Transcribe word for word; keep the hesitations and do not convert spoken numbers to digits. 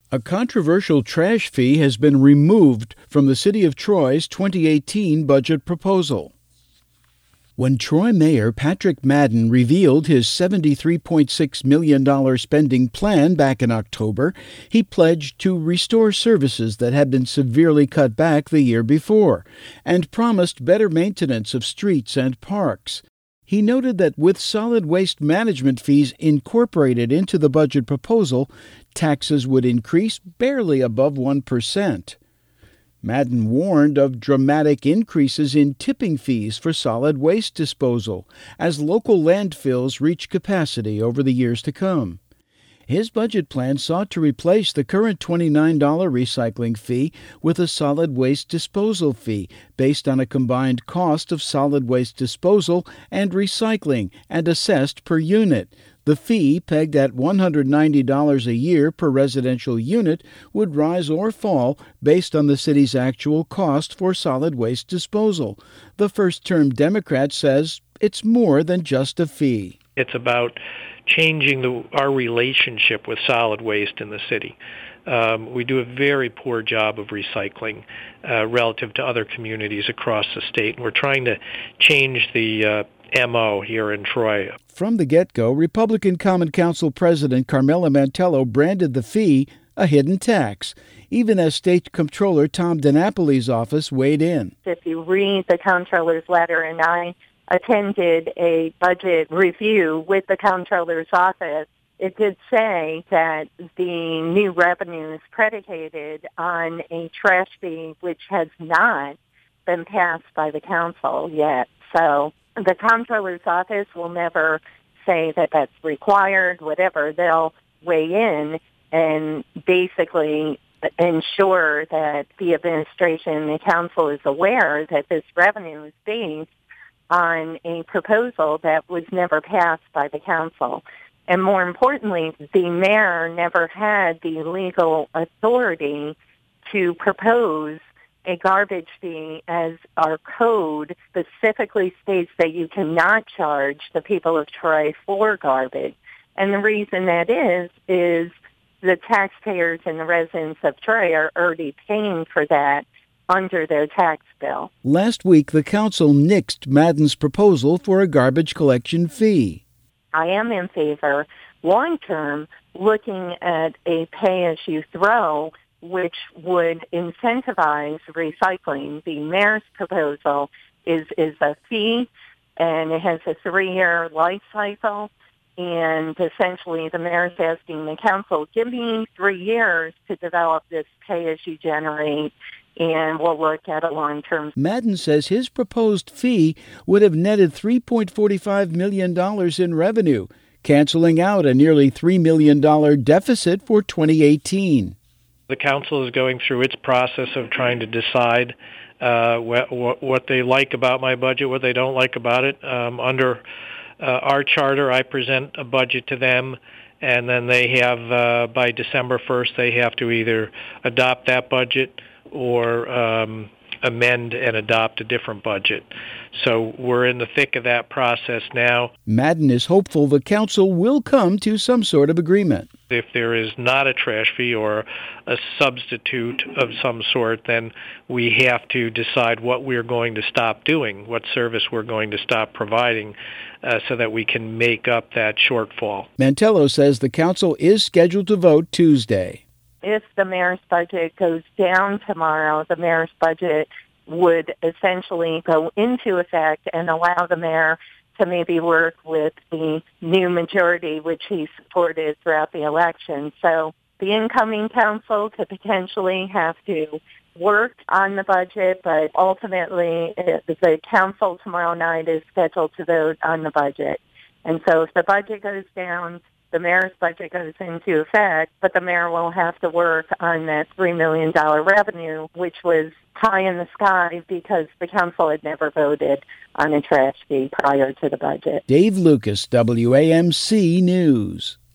A controversial trash fee has been removed from the City of Troy's twenty eighteen budget proposal. When Troy Mayor Patrick Madden revealed his seventy-three point six million dollars spending plan back in October, he pledged to restore services that had been severely cut back the year before and promised better maintenance of streets and parks. He noted that with solid waste management fees incorporated into the budget proposal, taxes would increase barely above one percent. Madden warned of dramatic increases in tipping fees for solid waste disposal as local landfills reach capacity over the years to come. His budget plan sought to replace the current twenty-nine dollars recycling fee with a solid waste disposal fee based on a combined cost of solid waste disposal and recycling and assessed per unit. The fee, pegged at one hundred ninety dollars a year per residential unit, would rise or fall based on the city's actual cost for solid waste disposal. The first-term Democrat says it's more than just a fee. It's about changing the, our relationship with solid waste in the city. Um, we do a very poor job of recycling uh, relative to other communities across the state, and we're trying to change the uh, M O here in Troy. From the get-go, Republican Common Council President Carmela Mantello branded the fee a hidden tax, even as State Comptroller Tom DiNapoli's office weighed in. If you read the comptroller's letter, and I attended a budget review with the comptroller's office, it did say that the new revenue is predicated on a trash fee which has not been passed by the council yet. So the comptroller's office will never say that that's required, whatever. They'll weigh in and basically ensure that the administration, the council is aware that this revenue is based on a proposal that was never passed by the council. And more importantly, the mayor never had the legal authority to propose a garbage fee, as our code specifically states that you cannot charge the people of Troy for garbage. And the reason that is, is the taxpayers and the residents of Troy are already paying for that under their tax bill. Last week, the council nixed Madden's proposal for a garbage collection fee. I am in favor, long-term, looking at a pay-as-you-throw, which would incentivize recycling. The mayor's proposal is, is a fee, and it has a three-year life cycle. And essentially, the mayor's asking the council, give me three years to develop this pay-as-you-generate, and we'll look at a long-term. Madden says his proposed fee would have netted three point four five million dollars in revenue, canceling out a nearly three million dollars deficit for twenty eighteen. The council is going through its process of trying to decide uh, what, what they like about my budget, what they don't like about it. Um, under uh, our charter, I present a budget to them, and then they have, uh, by December first, they have to either adopt that budget or um, amend and adopt a different budget. So we're in the thick of that process now. Madden is hopeful the council will come to some sort of agreement. If there is not a trash fee or a substitute of some sort, then we have to decide what we're going to stop doing, what service we're going to stop providing, uh, so that we can make up that shortfall. Mantello says the council is scheduled to vote Tuesday. If the mayor's budget goes down tomorrow, the mayor's budget would essentially go into effect and allow the mayor to maybe work with the new majority, which he supported throughout the election. So the incoming council could potentially have to work on the budget, but ultimately the council tomorrow night is scheduled to vote on the budget. And so if the budget goes down, the mayor's budget goes into effect, but the mayor will have to work on that three million dollars revenue, which was high in the sky because the council had never voted on a trash fee prior to the budget. Dave Lucas, W A M C News.